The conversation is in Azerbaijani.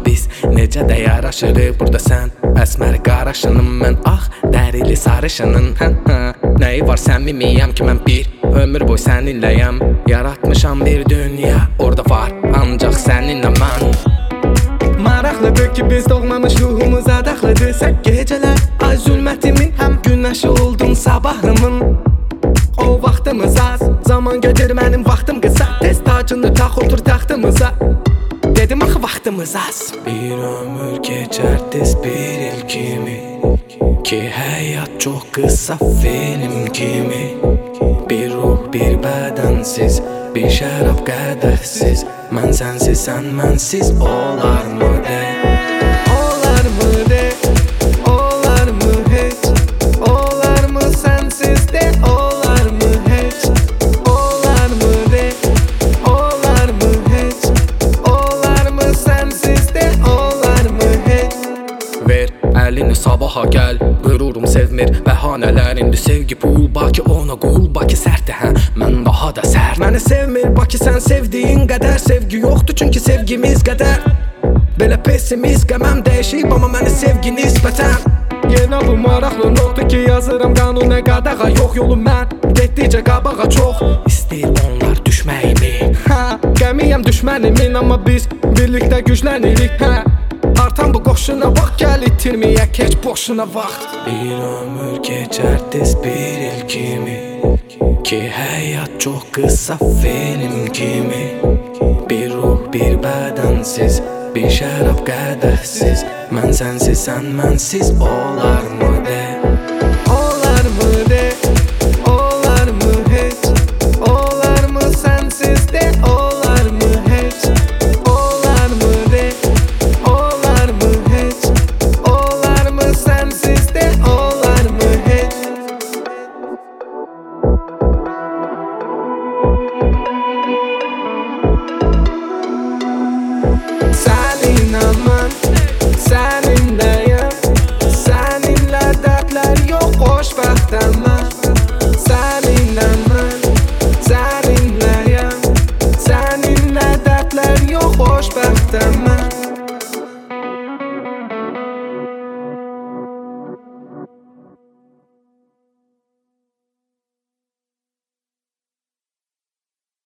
biz necə də yaraşırıq burada sən əsmər qaraşının, mən ağ dərili sarışının. Nəyi var səmimiyəm ki mən bir ömür boy səninləyəm. Yaratmışam bir dünya, orada var ancaq səninlə mən. Maraqlıdır ki biz doğmamış ruhumuz ədəxlidir. Sən gecələr ay zülmətimin həm günəşi oldun sabahımın. O vaxtımız az, zaman gedir mənim vaxtım qısa. Tez tacını tax otur taxtımıza, dedim axı vaxtımız az. Bir ömür keçər tez bir il kimi, ki həyat çox qısa film kimi. Bir ruh bir bədənsiz, bir şərab qədəhsiz. Mən sənsiz sən mənsiz olarmı de? Olarmı de? Olarmı heç? Olarmı sənsiz de? Olarmı heç? Olarmı de? Olarmı heç? Olarmı sənsiz de? Olarmı heç? Ver əlini sabaha gəl, qürurum sevmir bəhanələrindir. Sevgi pul, Bakı ona qul, Bakı sərtdir hə, mən daha da sərt. Məni sevmir Bakı sən sevdiyin qədər. Sevgi yoxdur çünki sevgimiz qədər. Belə pessimist qəməm dəyişib, amma məni sevgi nisbətən. Yenə bu maraqlı notdur ki yazıram qanunə qadağa. Yox yolum mən, getdikcə qabağa çox istəyir onlar düşməyimi. Qəmiyəm düşmənimin, amma biz birlikdə güclənirik hə. Artan bu qoşuna bax, gəl itirməyək heç boşuna vaxt. Bir ömür keçər tez bir il kimi, ki həyat çox qısa film kimi. Bir ruh bir bədənsiz, bir şərab qədəhsiz. Mən sənsiz sən mənsiz olarmı de?